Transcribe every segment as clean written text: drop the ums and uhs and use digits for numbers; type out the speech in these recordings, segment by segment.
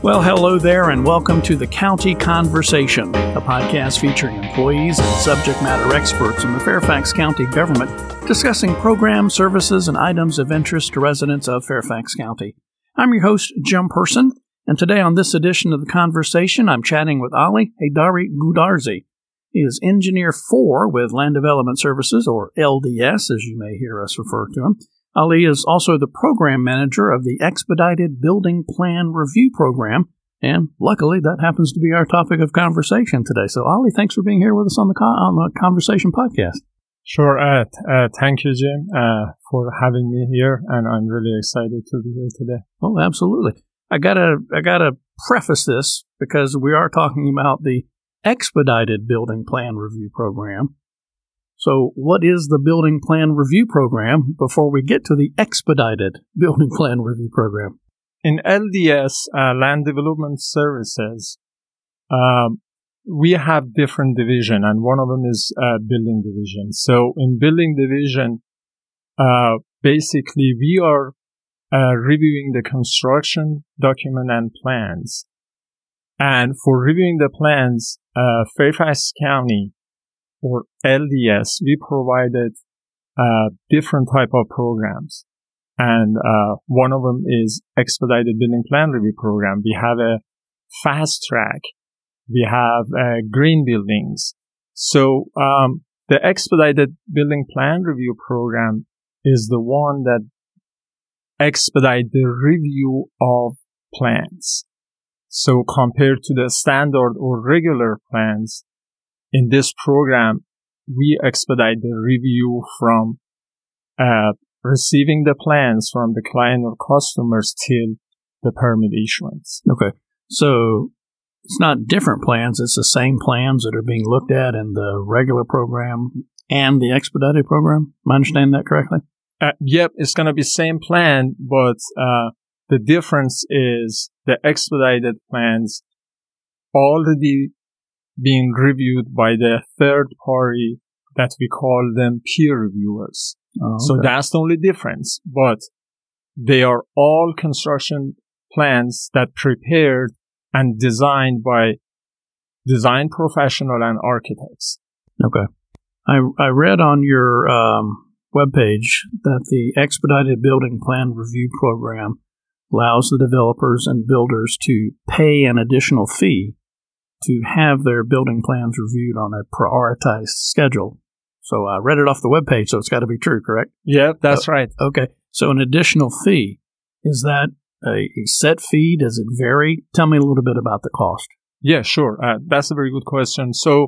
Well, hello there, and welcome to the County Conversation, a podcast featuring employees and subject matter experts in the Fairfax County government discussing programs, services, and items of interest to residents of Fairfax County. I'm your host, Jim Person, and today on this edition of the Conversation, I'm chatting with Ali Haydari Goodarzi. He is Engineer 4 with Land Development Services, or LDS, as you may hear us refer to him. Ali is also the program manager of the Expedited Building Plan Review Program, and luckily that happens to be our topic of conversation today. So, Ali, thanks for being here with us on the Conversation podcast. Sure. Thank you, Jim, for having me here, and I'm really excited to be here today. Oh, absolutely. I gotta preface this because we are talking about the Expedited Building Plan Review Program. So what is the Building Plan Review Program before we get to the Expedited Building Plan Review Program? In LDS, Land Development Services, we have different division, and one of them is Building Division. So in Building Division, basically we are reviewing the construction document and plans. And for reviewing the plans, Fairfax County, or LDS, we provided different type of programs. And one of them is Expedited Building Plan Review Program. We have a fast track. We have green buildings. So the Expedited Building Plan Review Program is the one that expedite the review of plans. So compared to the standard or regular plans, in this program, we expedite the review from receiving the plans from the client or customers till the permit issuance. Okay. So it's not different plans. It's the same plans that are being looked at in the regular program and the expedited program. Am I understanding that correctly? Yep. It's going to be same plan, but the difference is the expedited plans already being reviewed by the third party that we call them peer reviewers. Oh, okay. So that's the only difference. But they are all construction plans that prepared and designed by design professional and architects. Okay. I read on your webpage that the Expedited Building Plan Review Program allows the developers and builders to pay an additional fee to have their building plans reviewed on a prioritized schedule. So I read it off the webpage, so it's got to be true, correct? Yeah, that's right. Okay. So an additional fee, is that a set fee? Does it vary? Tell me a little bit about the cost. Yeah, sure. That's a very good question. So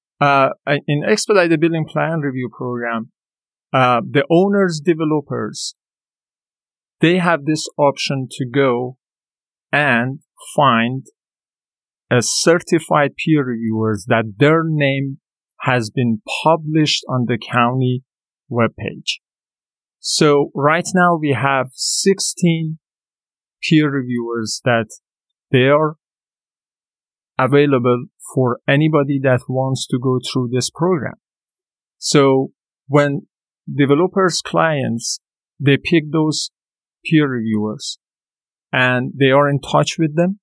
in Expedited Building Plan Review Program, the owners, developers, they have this option to go and find a certified peer reviewers that their name has been published on the county webpage. So right now we have 16 peer reviewers that they are available for anybody that wants to go through this program. So when developers' clients, they pick those peer reviewers and they are in touch with them,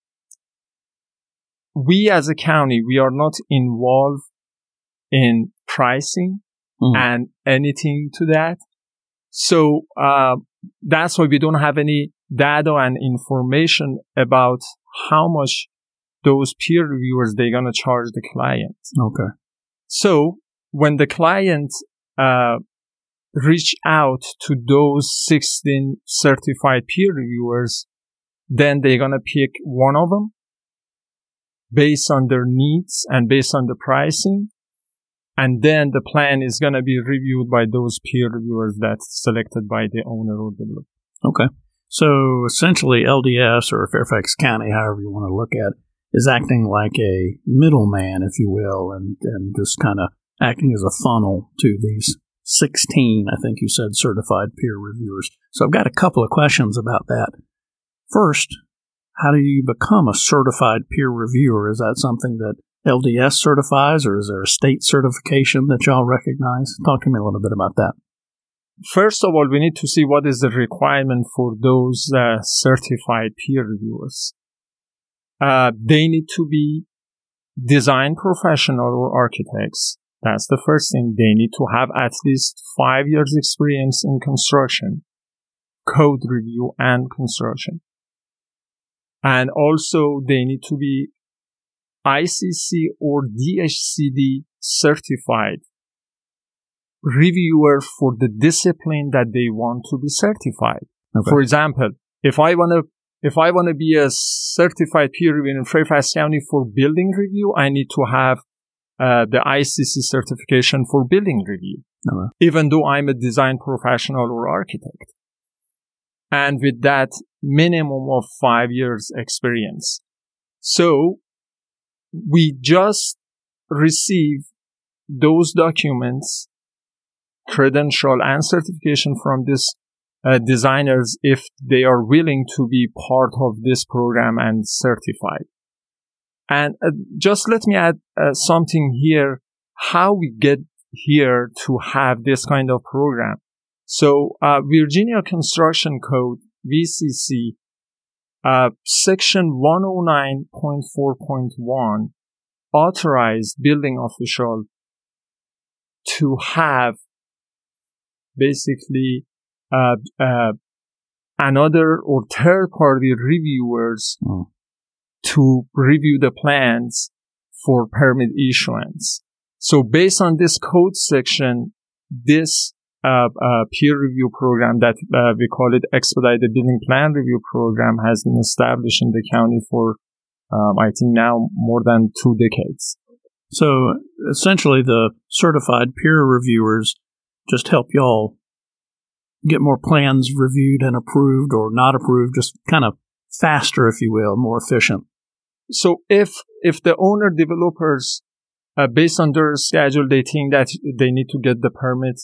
we as a county, we are not involved in pricing and anything to that. So that's why we don't have any data and information about how much those peer reviewers they're going to charge the client. Okay. So when the client reach out to those 16 certified peer reviewers, then they're going to pick one of them based on their needs and based on the pricing. And then the plan is going to be reviewed by those peer reviewers that's selected by the owner or developer. Okay. So essentially LDS or Fairfax County, however you want to look at it, is acting like a middleman, if you will, and just kind of acting as a funnel to these 16, I think you said, certified peer reviewers. So I've got a couple of questions about that. First, how do you become a certified peer reviewer? Is that something that LDS certifies, or is there a state certification that y'all recognize? Talk to me a little bit about that. First of all, we need to see what is the requirement for those certified peer reviewers. they need to be design professional or architects. That's the first thing. They need to have at least 5 years experience in construction, code review and construction. And also they need to be ICC or DHCD certified reviewer for the discipline that they want to be certified. Okay. For example, if I want to be a certified peer reviewer in Fairfax County for building review, I need to have the ICC certification for building review, even though I'm a design professional or architect. And with that minimum of 5 years experience. So we just receive those documents, credential and certification from these designers if they are willing to be part of this program and certified. And just let me add something here, how we get here to have this kind of program. So Virginia Construction Code, VCC, section 109.4.1 authorized building official to have basically another or third-party reviewers to review the plans for permit issuance. So based on this code section, this peer review program that we call it Expedited Building Plan Review Program has been established in the county for, I think now more than 2 decades. So essentially the certified peer reviewers just help y'all get more plans reviewed and approved or not approved, just kind of faster, if you will, more efficient. So if the owner developers, based on their schedule, they think that they need to get the permit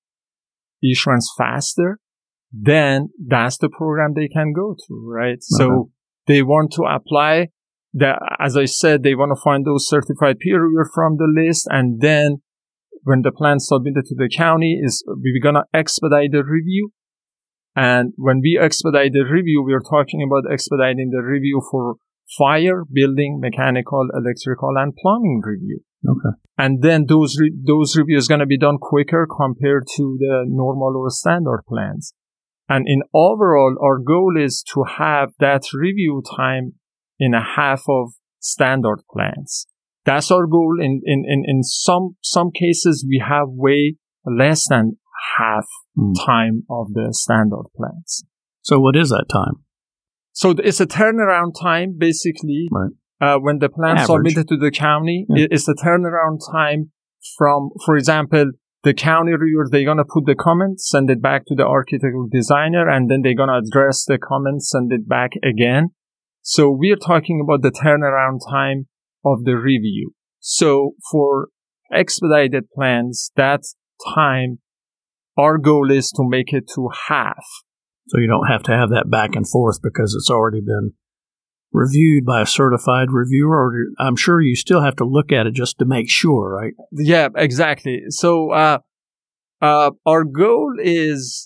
issuance faster, then that's the program they can go to, right? Okay. So they want to apply as I said, they want to find those certified peer reviewers from the list, and then when the plan submitted to the county we're going to expedite the review. And when we expedite the review, we're talking about expediting the review for fire, building, mechanical, electrical, and plumbing review. Okay. And then those reviews going to be done quicker compared to the normal or standard plans. And in overall, our goal is to have that review time in a half of standard plans. That's our goal. In some cases, we have way less than half time of the standard plans. So what is that time? So it's a turnaround time, basically. Right. When the plan submitted to the county, it's the turnaround time from, for example, the county reviewer, they're going to put the comments, send it back to the architect or designer, and then they're going to address the comments, send it back again. So we're talking about the turnaround time of the review. So for expedited plans, that time, our goal is to make it to half. So you don't have to have that back and forth because it's already been reviewed by a certified reviewer, or I'm sure you still have to look at it just to make sure, right? Yeah, exactly. So our goal is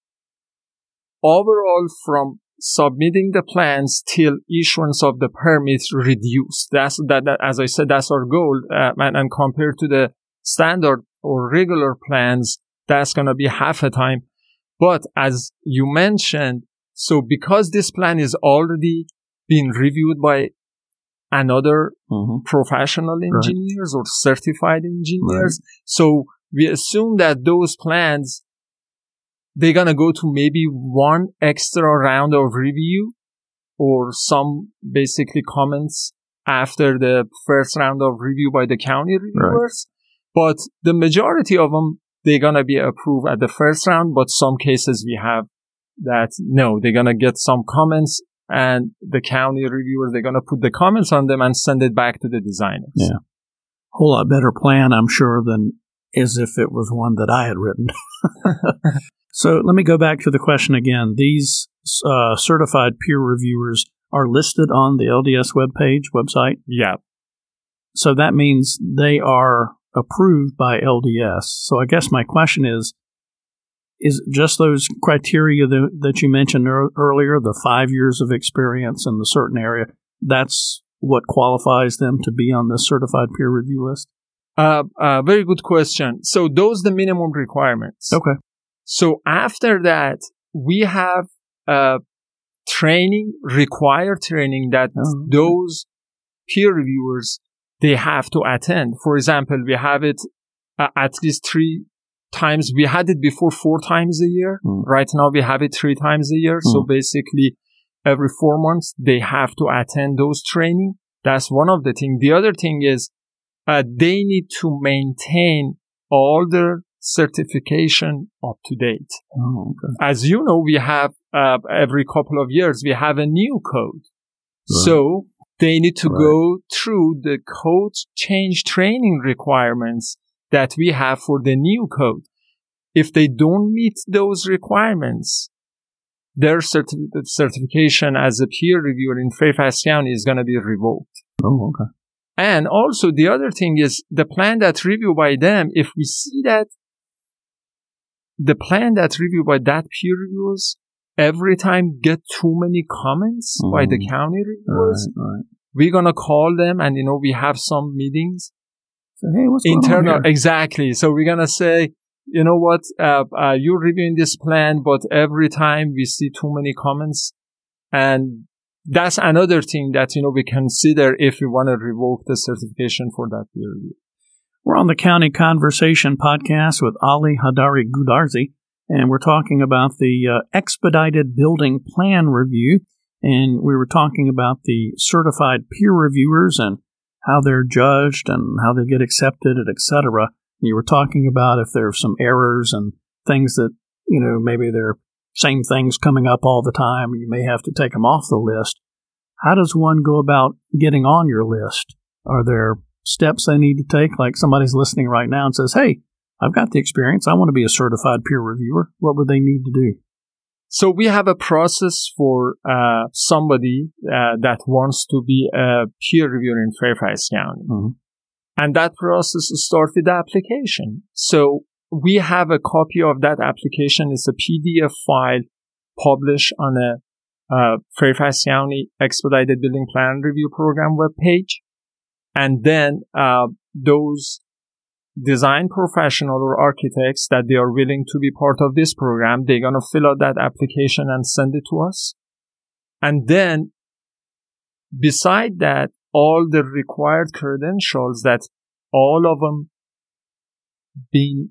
overall from submitting the plans till issuance of the permits reduced. That as I said, that's our goal. And compared to the standard or regular plans, that's going to be half a time. But as you mentioned, so because this plan is already been reviewed by another professional engineers or certified engineers, so we assume that those plans, they're going to go to maybe one extra round of review or some basically comments after the first round of review by the county reviewers. Right. But the majority of them, they're going to be approved at the first round. But some cases we have that, no, they're going to get some comments and the county reviewers, they're going to put the comments on them and send it back to the designers. Yeah. Whole lot better plan, I'm sure, than as if it was one that I had written. So let me go back to the question again. These certified peer reviewers are listed on the LDS website? Yeah. So that means they are approved by LDS. So I guess my question is just those criteria that you mentioned earlier, the 5 years of experience in the certain area, that's what qualifies them to be on this certified peer review list? Very good question. So those are the minimum requirements. Okay. So after that, we have required training that those peer reviewers, they have to attend. For example, we have it at least 3 times. We had it before 4 times a year. Right now we have it 3 times a year. So basically every 4 months they have to attend those training. That's one of the things. The other thing is they need to maintain all their certification up to date. Okay. As you know, we have every couple of years we have a new code. Right. So they need to go through the code change training requirements that we have for the new code. If they don't meet those requirements, their certification as a peer reviewer in Fairfax County is going to be revoked. Oh, okay. And also the other thing is the plan that's reviewed by them, if we see that the plan that's reviewed by that peer reviewers every time get too many comments by the county reviewers, we're going to call them and, we have some meetings. So, hey, what's going on here? Exactly. So we're going to say, you know what, you're reviewing this plan, but every time we see too many comments. And that's another thing that, we consider if we want to revoke the certification for that peer review. We're on the County Conversation podcast with Ali Hadari Goodarzi, and we're talking about the expedited building plan review. And we were talking about the certified peer reviewers and how they're judged and how they get accepted, etc. You were talking about if there's some errors and things that, maybe they're same things coming up all the time. You may have to take them off the list. How does one go about getting on your list? Are there steps they need to take? Like somebody's listening right now and says, hey, I've got the experience. I want to be a certified peer reviewer. What would they need to do? So we have a process for somebody that wants to be a peer reviewer in Fairfax County. And that process starts with the application. So we have a copy of that application. It's a PDF file published on a Fairfax County Expedited Building Plan Review Program webpage. And then those design professional or architects that they are willing to be part of this program, they're going to fill out that application and send it to us. And then beside that, all the required credentials that all of them being,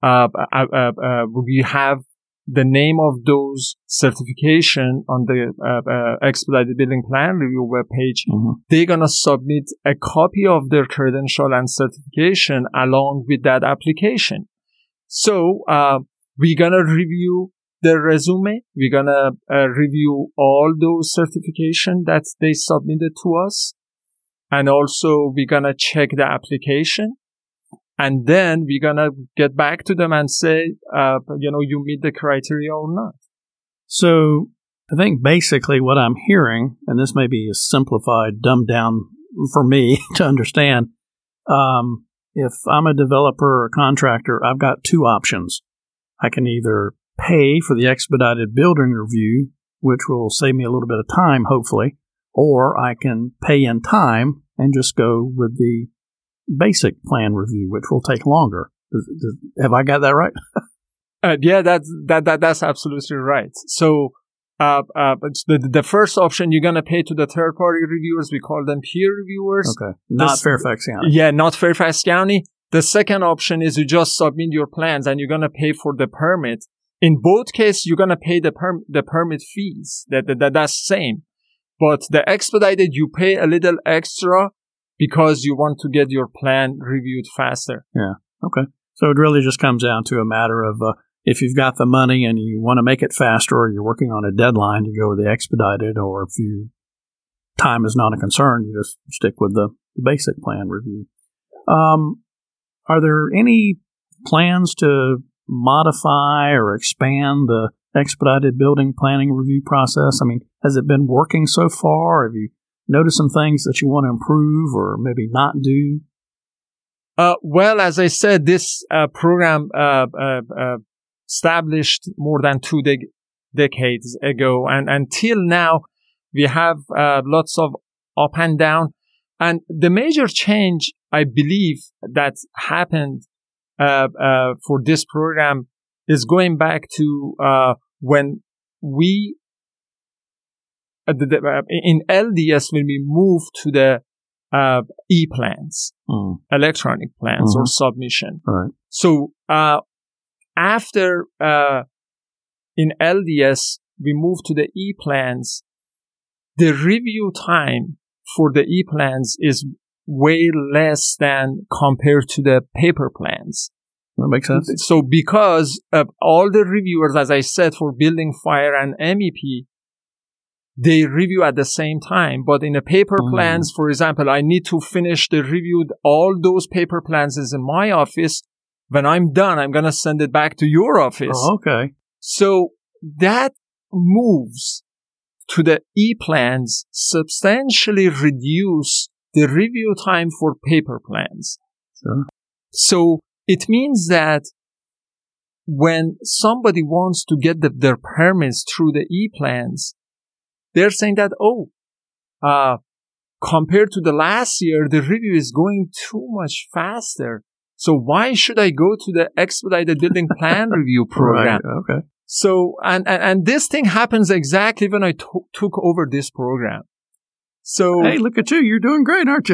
we have the name of those certification on the Expedited Building Plan Review webpage. They're going to submit a copy of their credential and certification along with that application. So we're going to review the resume. We're going to review all those certifications that they submitted to us. And also we're going to check the application. And then we're going to get back to them and say, you meet the criteria or not. So I think basically what I'm hearing, and this may be a simplified, dumbed down for me to understand, if I'm a developer or contractor, I've got 2 options. I can either pay for the expedited building review, which will save me a little bit of time, hopefully, or I can pay in time and just go with the basic plan review, which will take longer. Have I got that right? Yeah, that's absolutely right. So, the first option, you're going to pay to the third party reviewers. We call them peer reviewers. Okay. Not Fairfax County. Yeah, not Fairfax County. The second option is you just submit your plans and you're going to pay for the permit. In both cases, you're going to pay the permit fees. That's same. But the expedited, you pay a little extra because you want to get your plan reviewed faster. Yeah. Okay. So it really just comes down to a matter of if you've got the money and you want to make it faster or you're working on a deadline, you go with the expedited, or if time is not a concern, you just stick with the basic plan review. Are there any plans to modify or expand the expedited building planning review process? I mean, has it been working so far? Have you noticed some things that you want to improve or maybe not do? Well, as I said, this program established more than 2 decades ago, and until now, we have lots of up and down. And the major change, I believe, that happened for this program is going back to when we in LDS, when we moved to the e-plans, electronic plans or submission. Right. So after in LDS, we moved to the e-plans, the review time for the e-plans is way less than compared to the paper plans. That makes sense. So because all the reviewers, as I said, for building, fire, and MEP, they review at the same time. But in the paper plans, for example, I need to finish the review. All those paper plans is in my office. When I'm done, I'm going to send it back to your office. Oh, okay. So that moves to the e-plans substantially reduce the review time for paper plans. Sure. So it means that when somebody wants to get their permits through the e-plans, they're saying that, compared to the last year, the review is going too much faster. So why should I go to the expedited building plan review program? Right. Okay. So, and this thing happens exactly when I took over this program. So, hey, look at you. You're doing great, aren't you?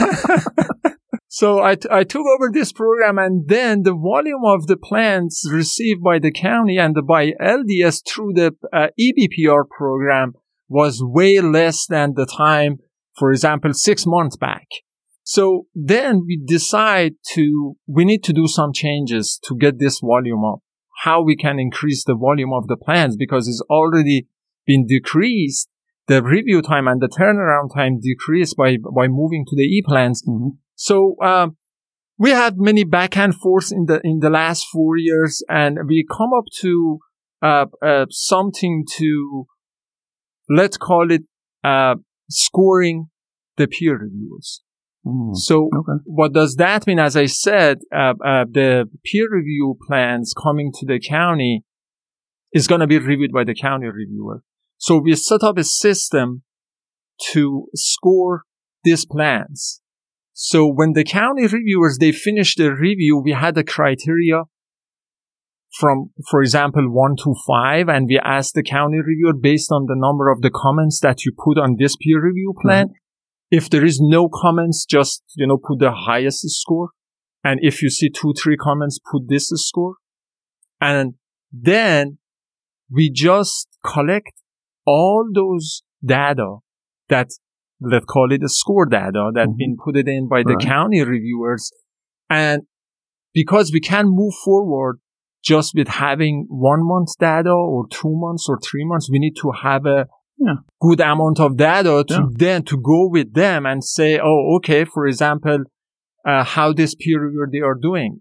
So I took over this program, and then the volume of the plans received by the county and by LDS through the EBPR program was way less than the time, for example, 6 months back. So then we we need to do some changes to get this volume up. How we can increase the volume of the plans, because it's already been decreased. The review time and the turnaround time decreased by moving to the e-plans. Mm-hmm. So we had many back and forth in the last 4 years, and we come up to something to, let's call it scoring the peer reviewers. So what does that mean? As I said, the peer review plans coming to the county is going to be reviewed by the county reviewer. So we set up a system to score these plans. So when the county reviewers, they finished the review, we had a criteria from, for example, 1 to 5, and we asked the county reviewer based on the number of the comments that you put on this peer review plan. If there is no comments, just, put the highest score. And if you see 2-3 comments, put this score. And then we just collect all those data that, let's call it a score data, that's been put in by the county reviewers. And because we can't move forward just with having 1 month data or 2 months or 3 months, we need to have a good amount of data to go with them and say, oh, okay, for example, how this peer reviewer they are doing.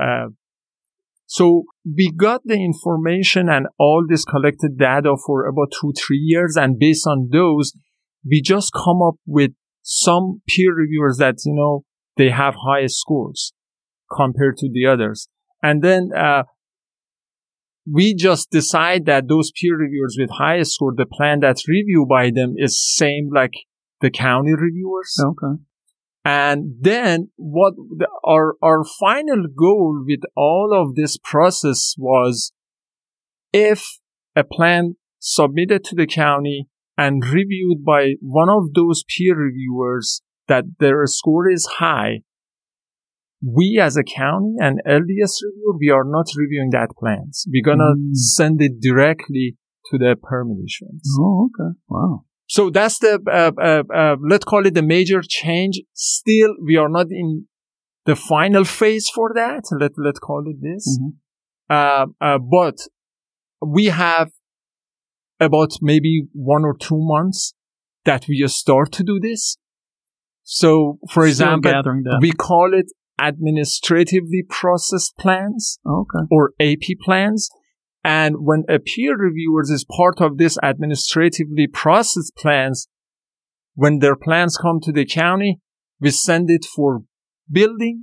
So we got the information and all this collected data for about 2-3 years. And based on those, we just come up with some peer reviewers that, they have high scores compared to the others. And then, we just decide that those peer reviewers with highest score, the plan that's reviewed by them is same like the county reviewers. Okay. And then our final goal with all of this process was, if a plan submitted to the county and reviewed by one of those peer reviewers that their score is high, we as a county and LDS reviewer, we are not reviewing that plans. We're going to send it directly to the permit issuance. Oh, okay. Wow. So that's the, let's call it the major change. Still, we are not in the final phase for that. Let's call it this. But we have about maybe 1 or 2 months that we just start to do this. So, for example, we call it administratively processed plans or AP plans. And when a peer reviewer is part of this administratively processed plans, when their plans come to the county, we send it for building.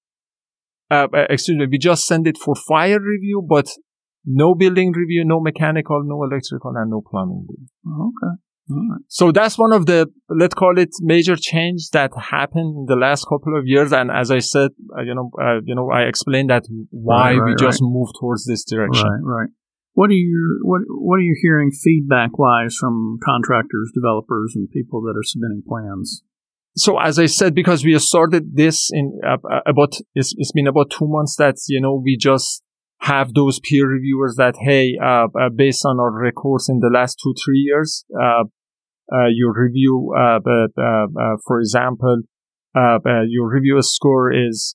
We just send it for fire review, but no building review, no mechanical, no electrical, and no plumbing. Okay. Right. So that's one of the, let's call it, major change that happened in the last couple of years. And as I said, I explained that why we just moved towards this direction. Right. What are you hearing feedback wise from contractors, developers, and people that are submitting plans? So as I said, because we started this in it's been about 2 months that, we just have those peer reviewers that, hey, based on our records in the last 2-3 years, your review, for example, your review score is,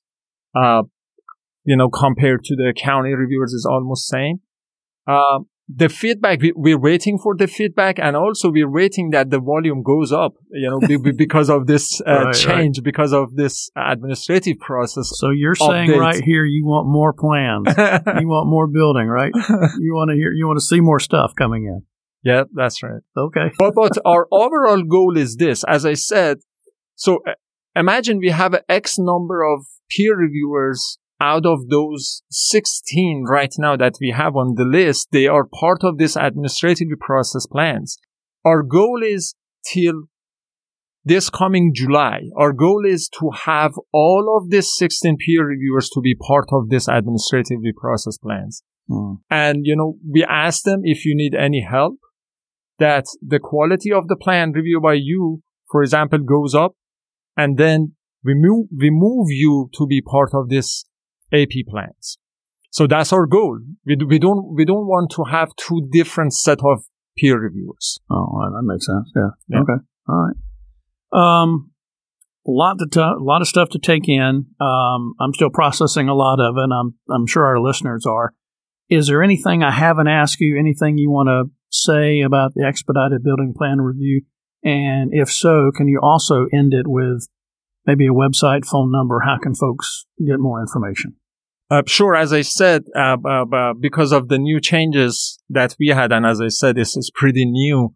compared to the county reviewers is almost same. The feedback, we're waiting for the feedback, and also we're waiting that the volume goes up, because of this change, because of this administrative process. So you're saying right here, you want more plans, you want more building, right? You want to see more stuff coming in. Yeah, that's right. Okay. but our overall goal is this, as I said. So imagine we have an X number of peer reviewers. Out of those 16 right now that we have on the list, they are part of this administrative process plans. Our goal is till this coming July, our goal is to have all of these 16 peer reviewers to be part of this administrative process plans. And, we ask them if you need any help, that the quality of the plan review by you, for example, goes up, and then we move you to be part of this AP plans. So that's our goal. We don't want to have two different set of peer reviewers. Oh, that makes sense. Yeah. Okay. All right. A lot of stuff to take in. I'm still processing a lot of it. I'm sure our listeners are. Is there anything I haven't asked you? Anything you want to say about the expedited building plan review? And if so, can you also end it with maybe a website, phone number? How can folks get more information? Sure. As I said, because of the new changes that we had, and as I said, this is pretty new.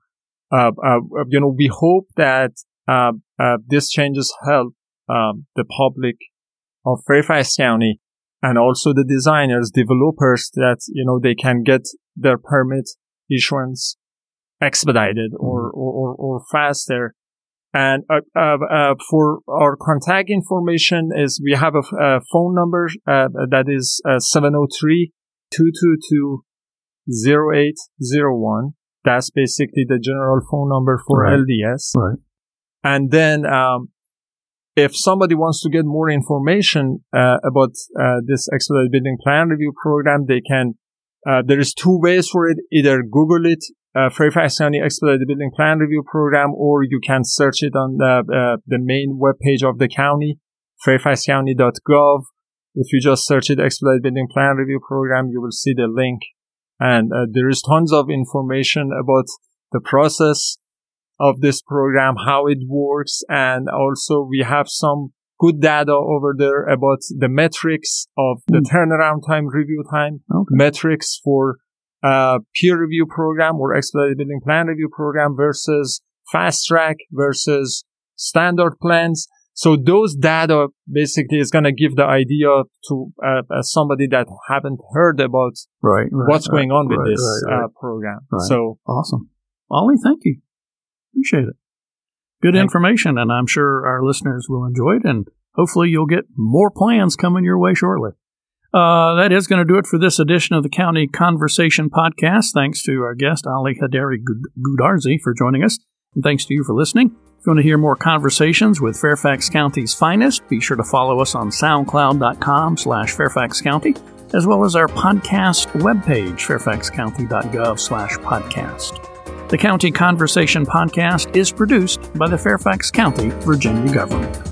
We hope that these changes help the public of Fairfax County and also the designers, developers, that they can get their permit issuance expedited or faster. And for our contact information is we have a phone number that is 703-222-0801. That's basically the general phone number for LDS. Right. And then if somebody wants to get more information about this expedited building plan review program, they can. There is 2 ways for it. Either Google it, Fairfax County Expedited Building Plan Review Program, or you can search it on the main webpage of the county, fairfaxcounty.gov. If you just search it, Expedited Building Plan Review Program, you will see the link. And there is tons of information about the process of this program, how it works, and also we have some good data over there about the metrics of the turnaround time, review time, metrics for peer review program or expedited building plan review program versus fast track versus standard plans. So those data basically is going to give the idea to somebody that haven't heard about what's going on with this program. Right. So awesome. Ollie, thank you. Appreciate it. Good information, and I'm sure our listeners will enjoy it, and hopefully you'll get more plans coming your way shortly. That is going to do it for this edition of the County Conversation Podcast. Thanks to our guest, Ali Hadary Goodarzi, for joining us, and thanks to you for listening. If you want to hear more conversations with Fairfax County's finest, be sure to follow us on soundcloud.com/Fairfax County, as well as our podcast webpage, fairfaxcounty.gov/podcast. The County Conversation Podcast is produced by the Fairfax County, Virginia government.